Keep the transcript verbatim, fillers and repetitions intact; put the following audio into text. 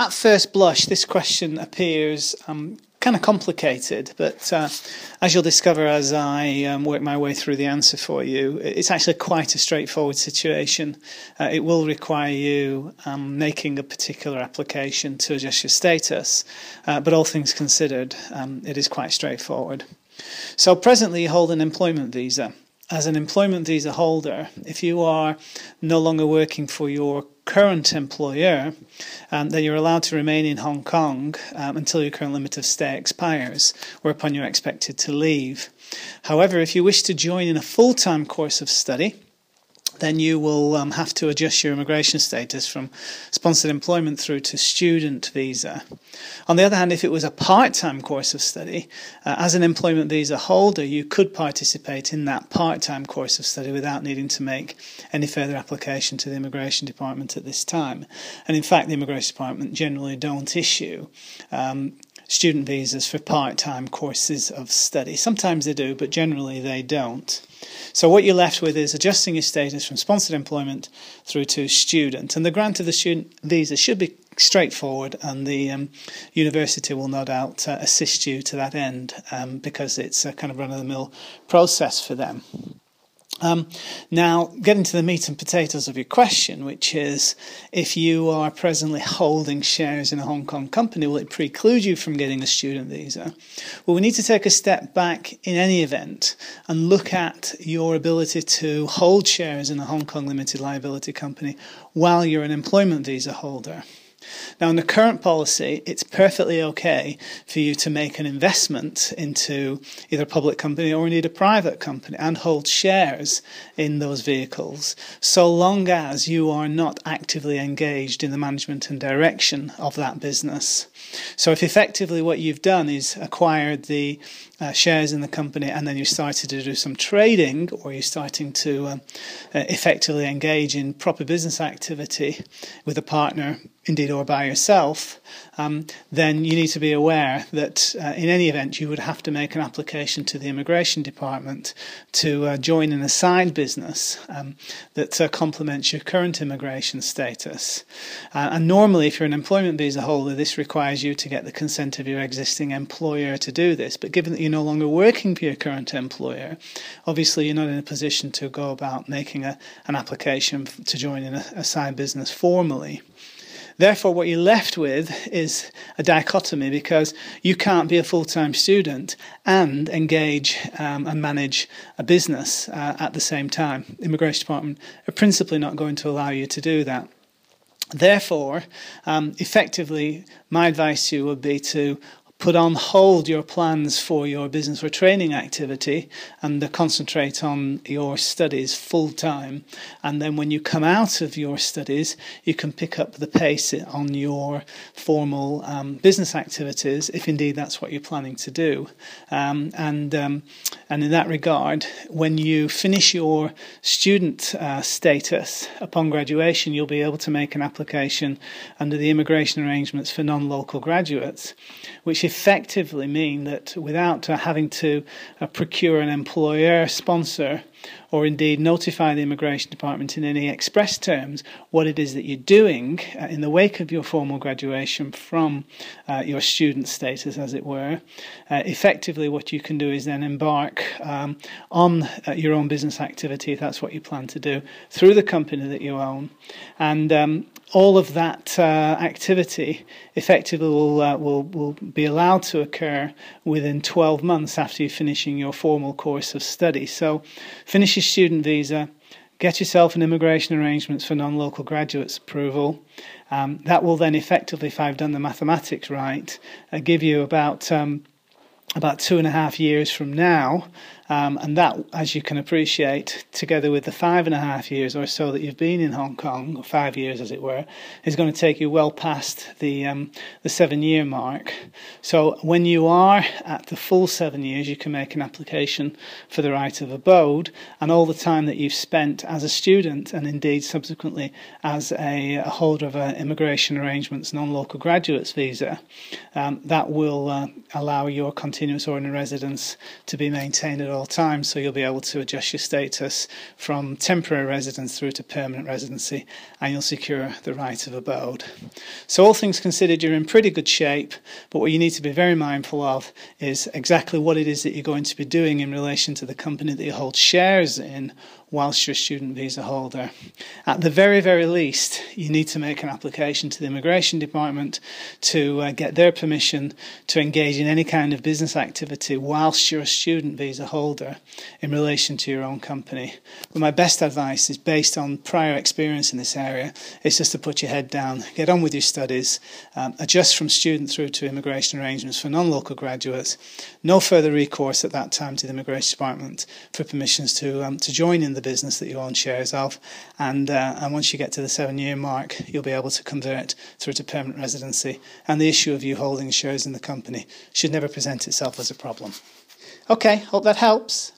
at first blush, this question appears um, kind of complicated, but uh, as you'll discover as I um, work my way through the answer for you, it's actually quite a straightforward situation. Uh, it will require you um, making a particular application to adjust your status, uh, but all things considered, um, it is quite straightforward. So presently you hold an employment visa. As an employment visa holder, if you are no longer working for your current employer, um, then you're allowed to remain in Hong Kong um, until your current limit of stay expires, whereupon you're expected to leave. However, if you wish to join in a full-time course of study, then you will um, have to adjust your immigration status from sponsored employment through to student visa. On the other hand, if it was a part-time course of study, uh, as an employment visa holder, you could participate in that part-time course of study without needing to make any further application to the Immigration Department at this time. And in fact, the Immigration Department generally don't issue um, student visas for part-time courses of study. Sometimes they do, but generally they don't. So what you're left with is adjusting your status from sponsored employment through to student. And the grant of the student visa should be straightforward, and the um, university will no doubt uh, assist you to that end um, because it's a kind of run-of-the-mill process for them. Um, now, getting to the meat and potatoes of your question, which is if you are presently holding shares in a Hong Kong company, will it preclude you from getting a student visa? Well, we need to take a step back in any event and look at your ability to hold shares in a Hong Kong limited liability company while you're an employment visa holder. Now, in the current policy, it's perfectly okay for you to make an investment into either a public company or indeed a private company and hold shares in those vehicles, so long as you are not actively engaged in the management and direction of that business. So if effectively what you've done is acquired the uh, shares in the company and then you started to do some trading, or you're starting to um, uh, effectively engage in proper business activity with a partner, indeed, or by yourself, um, then you need to be aware that uh, in any event you would have to make an application to the Immigration Department to uh, join in a side business um, that uh, complements your current immigration status. Uh, and normally, if you're an employment visa holder, this requires you to get the consent of your existing employer to do this. But given that you're no longer working for your current employer, obviously you're not in a position to go about making a, an application to join in a, a side business formally. Therefore, what you're left with is a dichotomy, because you can't be a full-time student and engage um, and manage a business uh, at the same time. The Immigration Department are principally not going to allow you to do that. Therefore, um, effectively, my advice to you would be to put on hold your plans for your business or training activity and uh, concentrate on your studies full time. And then when you come out of your studies, you can pick up the pace on your formal um, business activities, if indeed that's what you're planning to do. Um, and um, and in that regard, when you finish your student uh, status upon graduation, you'll be able to make an application under the immigration arrangements for non-local graduates, which effectively mean that without uh, having to uh, procure an employer sponsor or indeed notify the Immigration Department in any express terms what it is that you're doing uh, in the wake of your formal graduation from uh, your student status, as it were, uh, effectively what you can do is then embark um, on uh, your own business activity, if that's what you plan to do, through the company that you own. And um, all of that uh, activity effectively will, uh, will, will be allowed to occur within twelve months after you're finishing your formal course of study. So finish your student visa, get yourself an immigration arrangements for non-local graduates approval. Um, that will then effectively, if I've done the mathematics right, uh, give you about um, about two and a half years from now. Um, and that, as you can appreciate, together with the five and a half years or so that you've been in Hong Kong, or five years as it were, is going to take you well past the um, the seven-year mark. So when you are at the full seven years, you can make an application for the right of abode, and all the time that you've spent as a student, and indeed subsequently as a, a holder of an immigration arrangements non-local graduates visa, um, that will uh, allow your continuous ordinary residence to be maintained at all times, so you'll be able to adjust your status from temporary residence through to permanent residency, and you'll secure the right of abode. So all things considered, you're in pretty good shape, but what you need to be very mindful of is exactly what it is that you're going to be doing in relation to the company that you hold shares in whilst you're a student visa holder. At the very, very least, you need to make an application to the Immigration Department to uh, get their permission to engage in any kind of business activity whilst you're a student visa holder in relation to your own company. But my best advice is, based on prior experience in this area, is just to put your head down, get on with your studies, um, adjust from student through to immigration arrangements for non-local graduates. No further recourse at that time to the Immigration Department for permissions to um, to join in the business that you own shares of, and uh, and once you get to the seven-year mark, you'll be able to convert through to permanent residency, and the issue of you holding shares in the company should never present itself as a problem. Okay, hope that helps.